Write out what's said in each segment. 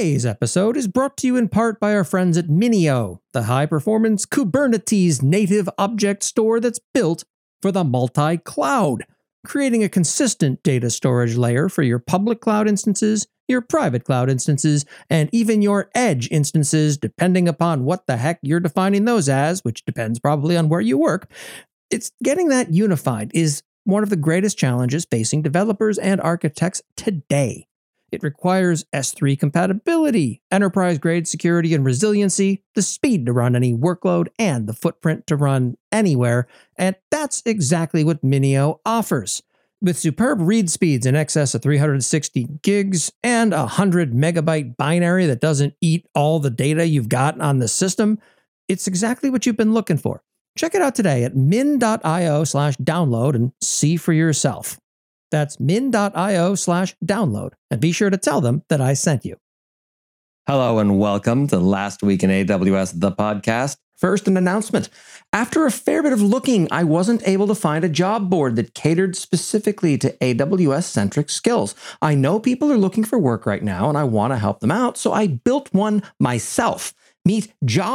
Today's episode is brought to you in part by our friends at Minio, the high-performance Kubernetes native object store that's built for the multi-cloud, creating a consistent data storage layer for your public cloud instances, your private cloud instances, and even your edge instances, depending upon what the heck you're defining those as, which depends probably on where you work. It's getting that unified is one of the greatest challenges facing developers and architects today. It requires S3 compatibility, enterprise-grade security and resiliency, the speed to run any workload, and the footprint to run anywhere, and that's exactly what Minio offers. With superb read speeds in excess of 360 gigs and a 100 megabyte binary that doesn't eat all the data you've got on the system, it's exactly what you've been looking for. Check it out today at min.io/download and see for yourself. That's min.io/download, and be sure to tell them that I sent you. Hello and welcome to Last Week in AWS, the podcast. First, an announcement. After a fair bit of looking, I wasn't able to find a job board that catered specifically to AWS-centric skills. I know people are looking for work right now, and I want to help them out, so I built one myself. Meet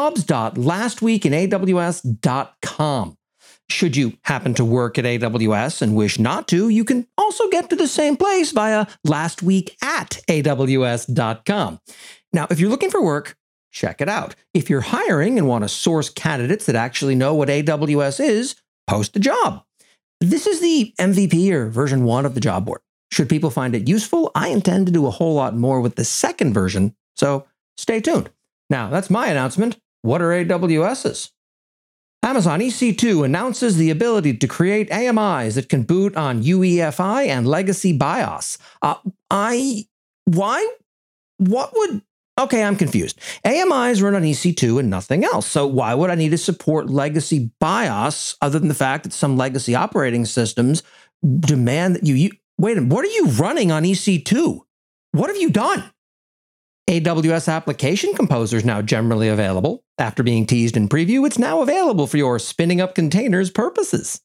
jobs.lastweekinaws.com. Should you happen to work at AWS and wish not to, you can also get to the same place via lastweekataws.com. Now, if you're looking for work, check it out. If you're hiring and want to source candidates that actually know what AWS is, post a job. This is the MVP or version 1 of the job board. Should people find it useful, I intend to do a whole lot more with the second version, so stay tuned. Now, that's my announcement. What are AWS's? Amazon EC2 announces the ability to create AMIs that can boot on UEFI and legacy BIOS. Okay, I'm confused. AMIs run on EC2 and nothing else. So why would I need to support legacy BIOS other than the fact that some legacy operating systems demand that you wait a minute, what are you running on EC2? What have you done? AWS Application Composer is now generally available. After being teased in preview, it's now available for your spinning up containers purposes.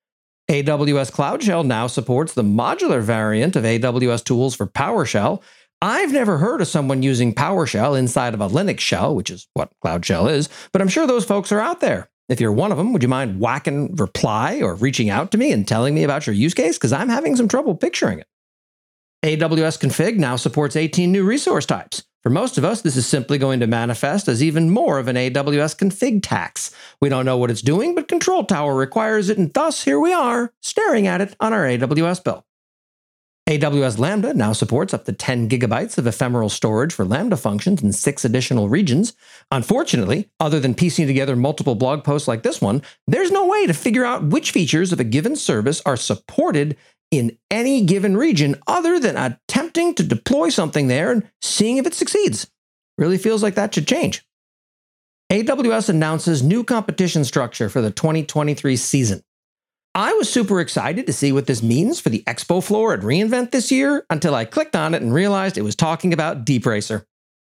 AWS Cloud Shell now supports the modular variant of AWS tools for PowerShell. I've never heard of someone using PowerShell inside of a Linux shell, which is what Cloud Shell is, but I'm sure those folks are out there. If you're one of them, would you mind whacking reply or reaching out to me and telling me about your use case? Because I'm having some trouble picturing it. AWS Config now supports 18 new resource types. For most of us, this is simply going to manifest as even more of an AWS config tax. We don't know what it's doing, but Control Tower requires it, and thus here we are, staring at it on our AWS bill. AWS Lambda now supports up to 10 gigabytes of ephemeral storage for Lambda functions in 6 additional regions. Unfortunately, other than piecing together multiple blog posts like this one, there's no way to figure out which features of a given service are supported in any given region other than attempting to deploy something there and seeing if it succeeds. Really feels like that should change. AWS announces new competition structure for the 2023 season. I was super excited to see what this means for the expo floor at reInvent this year until I clicked on it and realized it was talking about DeepRacer.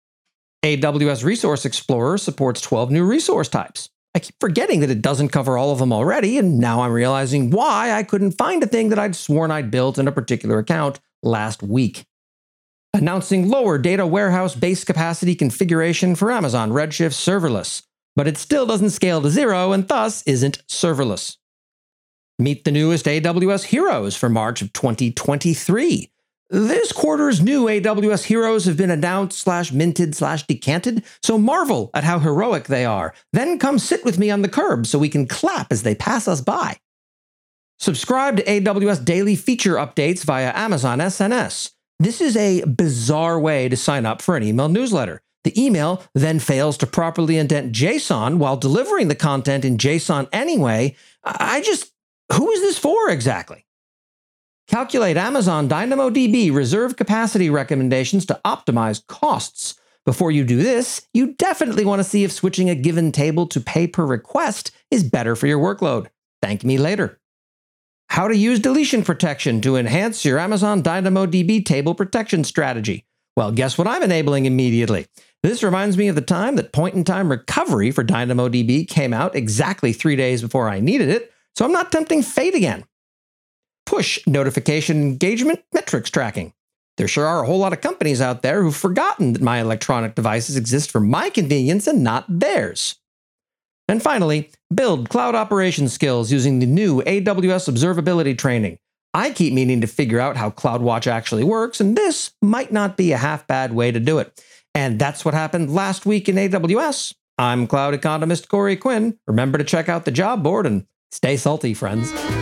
AWS Resource Explorer supports 12 new resource types. I keep forgetting that it doesn't cover all of them already, and now I'm realizing why I couldn't find a thing that I'd sworn I'd built in a particular account last week. Announcing lower data warehouse base capacity configuration for Amazon Redshift serverless, but it still doesn't scale to 0 and thus isn't serverless. Meet the newest AWS heroes for March of 2023. This quarter's new AWS heroes have been announced/minted/decanted, so marvel at how heroic they are. Then come sit with me on the curb so we can clap as they pass us by. Subscribe to AWS daily feature updates via Amazon SNS. This is a bizarre way to sign up for an email newsletter. The email then fails to properly indent JSON while delivering the content in JSON anyway. Who is this for exactly? Calculate Amazon DynamoDB reserve capacity recommendations to optimize costs. Before you do this, you definitely want to see if switching a given table to pay per request is better for your workload. Thank me later. How to use deletion protection to enhance your Amazon DynamoDB table protection strategy. Well, guess what I'm enabling immediately? This reminds me of the time that point-in-time recovery for DynamoDB came out exactly 3 days before I needed it, so I'm not tempting fate again. Push notification engagement metrics tracking. There sure are a whole lot of companies out there who've forgotten that my electronic devices exist for my convenience and not theirs. And finally, build cloud operations skills using the new AWS observability training. I keep meaning to figure out how CloudWatch actually works, and this might not be a half-bad way to do it. And that's what happened last week in AWS. I'm cloud economist Corey Quinn. Remember to check out the job board and stay salty, friends.